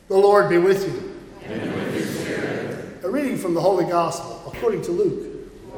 The Lord be with you. And with your spirit. A reading from the Holy Gospel according to Luke.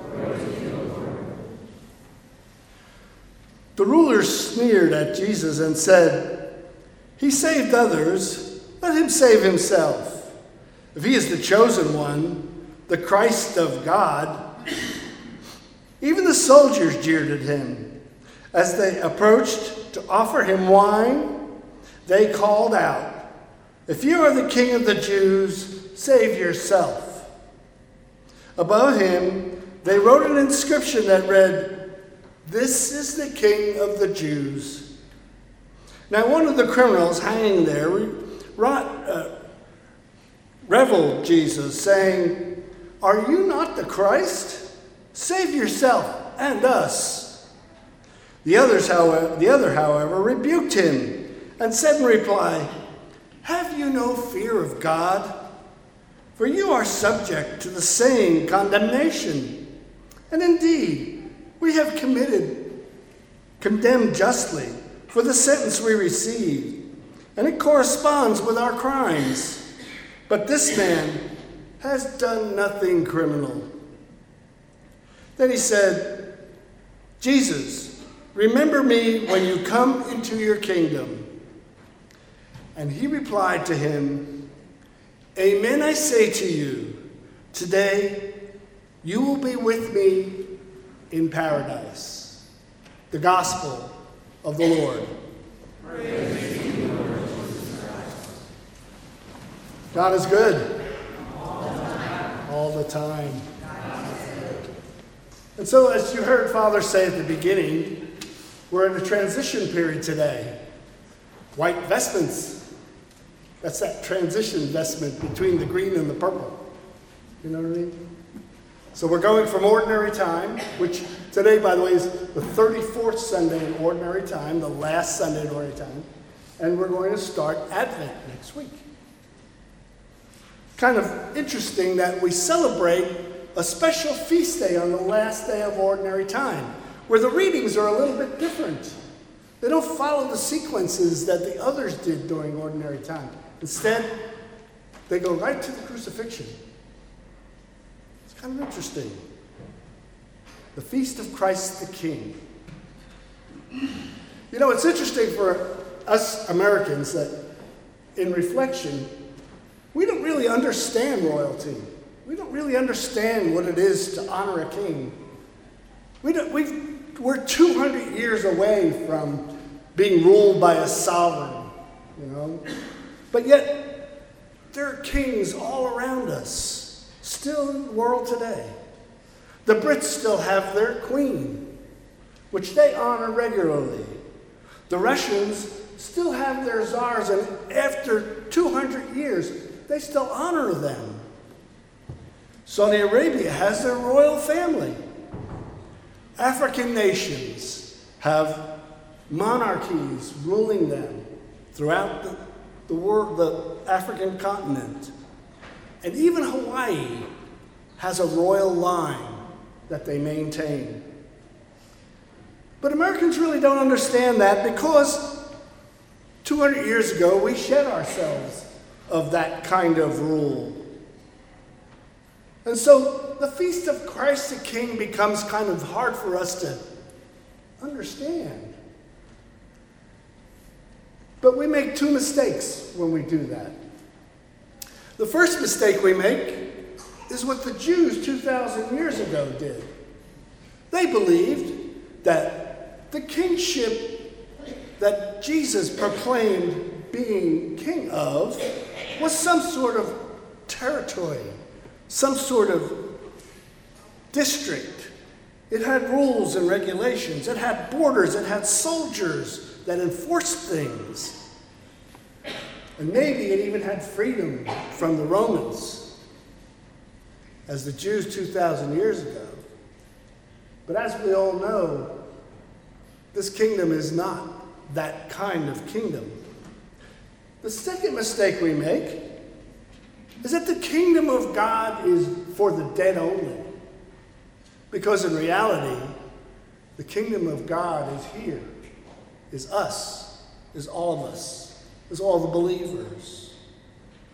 The rulers sneered at Jesus and said, "He saved others, let him save himself. If he is the chosen one, the Christ of God." Even the soldiers jeered at him. As they approached to offer him wine, they called out, "If you are the King of the Jews, save yourself." Above him, they wrote an inscription that read, "This is the King of the Jews." Now one of the criminals hanging there reviled Jesus, saying, "Are you not the Christ? Save yourself and us." The other, however, rebuked him and said in reply, "Have you no fear of God? For you are subject to the same condemnation. And indeed, we have condemned justly for the sentence we received, and it corresponds with our crimes. But this man has done nothing criminal." Then he said, "Jesus, remember me when you come into your kingdom." And he replied to him, "Amen, I say to you, today you will be with me in paradise." The Gospel of the Lord. Praise to you, Lord Jesus Christ. God is good. All the time. All the time. God is good. And so, as you heard Father say at the beginning, we're in a transition period today. White vestments. That's that transition vestment between the green and the purple. You know what I mean? So we're going from ordinary time, which today, by the way, is the 34th Sunday in ordinary time, the last Sunday in ordinary time. And we're going to start Advent next week. Kind of interesting that we celebrate a special feast day on the last day of ordinary time, where the readings are a little bit different. They don't follow the sequences that the others did during ordinary time. Instead, they go right to the crucifixion. It's kind of interesting. The Feast of Christ the King. You know, it's interesting for us Americans that, in reflection, we don't really understand royalty. We don't really understand what it is to honor a king. We're 200 years away from being ruled by a sovereign, you know. But yet, there are kings all around us, still in the world today. The Brits still have their queen, which they honor regularly. The Russians still have their czars, and after 200 years, they still honor them. Saudi Arabia has their royal family. African nations have monarchies ruling them throughout the world, the African continent. And even Hawaii has a royal line that they maintain. But Americans really don't understand that because 200 years ago we shed ourselves of that kind of rule. And so the Feast of Christ the King becomes kind of hard for us to understand. But we make two mistakes when we do that. The first mistake we make is what the Jews 2,000 years ago did. They believed that the kingship that Jesus proclaimed being king of was some sort of territory, some sort of district. It had rules and regulations. It had borders. It had soldiers that enforced things. And maybe it even had freedom from the Romans, as the Jews 2,000 years ago. But as we all know, this kingdom is not that kind of kingdom. The second mistake we make is that the kingdom of God is for the dead only. Because in reality, the kingdom of God is here, is us, is all of us, is all the believers.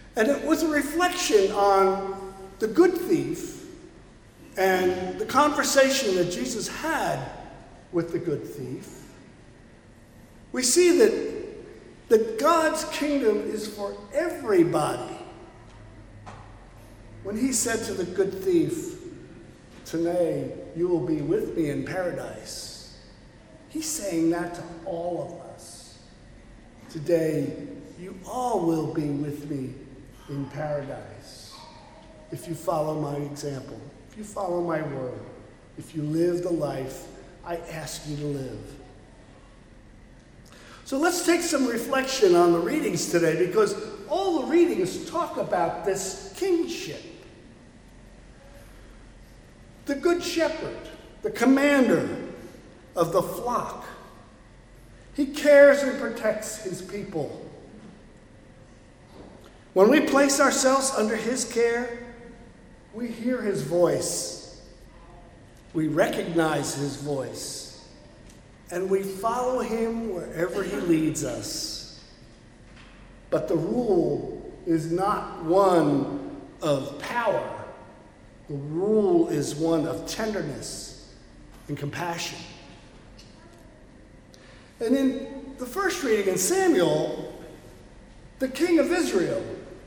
And it was a reflection on the good thief and the conversation that Jesus had with the good thief. We see that God's kingdom is for everybody. When he said to the good thief, "Today you will be with me in paradise," he's saying that to all of us. Today you all will be with me in paradise if you follow my example, if you follow my word, if you live the life I ask you to live. So let's take some reflection on the readings today, because all the readings talk about this kingship. The good shepherd, the commander of the flock, he cares and protects his people. When we place ourselves under his care, we hear his voice, we recognize his voice, and we follow him wherever he leads us. But the rule is not one of power. The rule is one of tenderness and compassion. And in the first reading in Samuel, the king of Israel,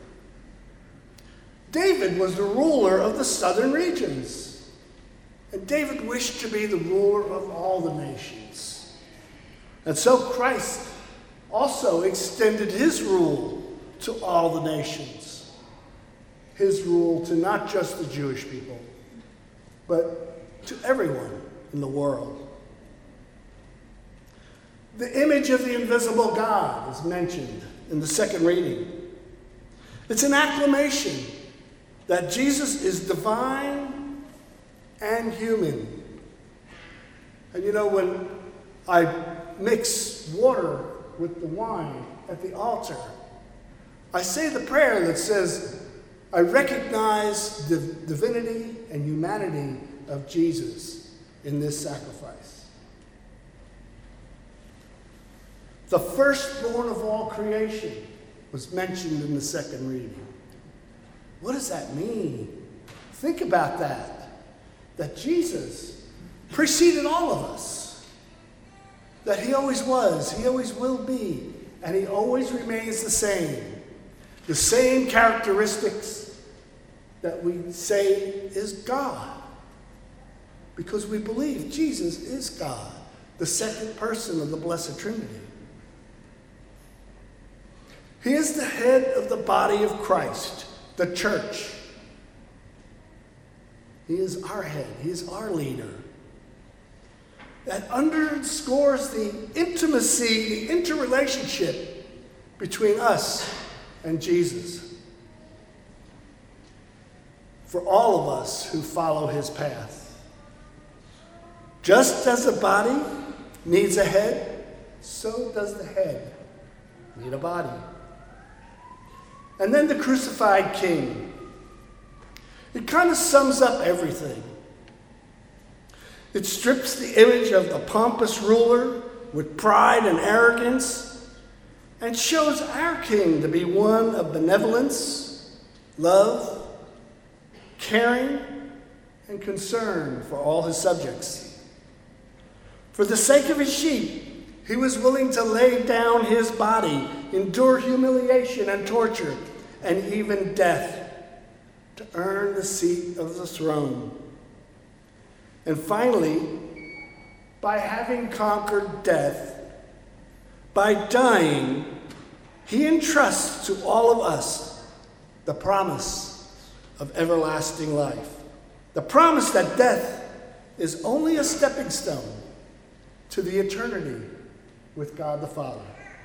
David was the ruler of the southern regions. And David wished to be the ruler of all the nations. And so Christ also extended his rule to all the nations. His rule to not just the Jewish people, but to everyone in the world. The image of the invisible God is mentioned in the second reading. It's an acclamation that Jesus is divine and human. And you know, when I mix water with the wine at the altar, I say the prayer that says, I recognize the divinity and humanity of Jesus in this sacrifice. The firstborn of all creation was mentioned in the second reading. What does that mean? Think about that. That Jesus preceded all of us. That he always was, he always will be, and he always remains the same. The same characteristics that we say is God. Because we believe Jesus is God, the second person of the Blessed Trinity. He is the head of the body of Christ, the church. He is our head. He is our leader. That underscores the intimacy, the interrelationship between us and Jesus. For all of us who follow his path. Just as a body needs a head, so does the head need a body. And then the crucified king. It kind of sums up everything. It strips the image of the pompous ruler with pride and arrogance and shows our king to be one of benevolence, love, caring, and concern for all his subjects. For the sake of his sheep, he was willing to lay down his body, endure humiliation and torture, and even death to earn the seat of the throne. And finally, by having conquered death, by dying, he entrusts to all of us the promise of everlasting life. The promise that death is only a stepping stone to the eternity with God the Father.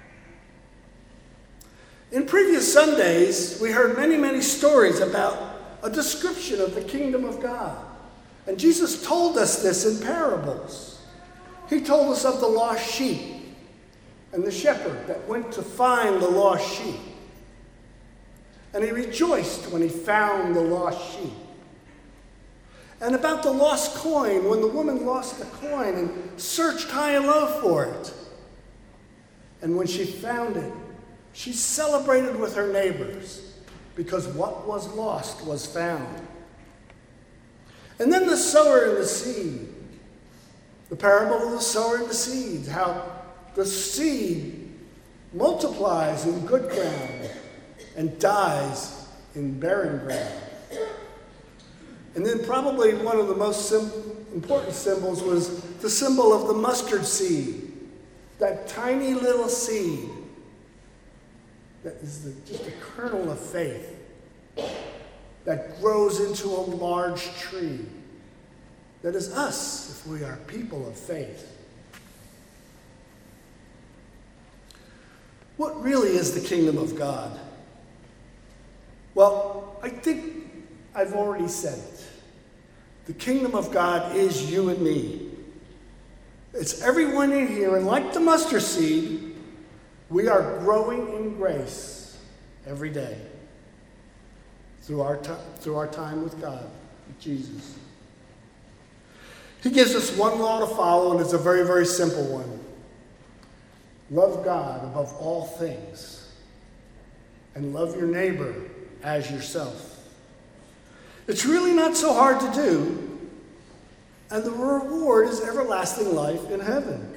In previous Sundays, we heard many, many stories about a description of the kingdom of God. And Jesus told us this in parables. He told us of the lost sheep and the shepherd that went to find the lost sheep. And he rejoiced when he found the lost sheep. And about the lost coin, when the woman lost the coin and searched high and low for it. And when she found it, she celebrated with her neighbors because what was lost was found. And then the sower and the seed. The parable of the sower and the seeds, how the seed multiplies in good ground and dies in barren ground. And then probably one of the most important symbols was the symbol of the mustard seed, that tiny little seed that is just a kernel of faith that grows into a large tree. That is us, if we are people of faith. What really is the kingdom of God? Well, I think I've already said it. The kingdom of God is you and me. It's everyone in here, and like the mustard seed, we are growing in grace every day through our time with God, with Jesus. He gives us one law to follow, and it's a very, very simple one. Love God above all things, and love your neighbor as yourself. It's really not so hard to do, and the reward is everlasting life in heaven.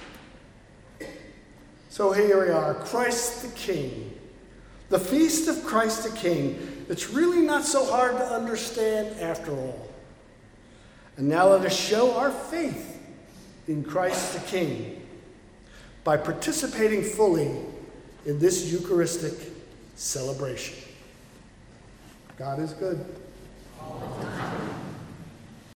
So here we are, Christ the King, the feast of Christ the King. It's really not so hard to understand after all. And now let us show our faith in Christ the King by participating fully in this Eucharistic celebration. God is good.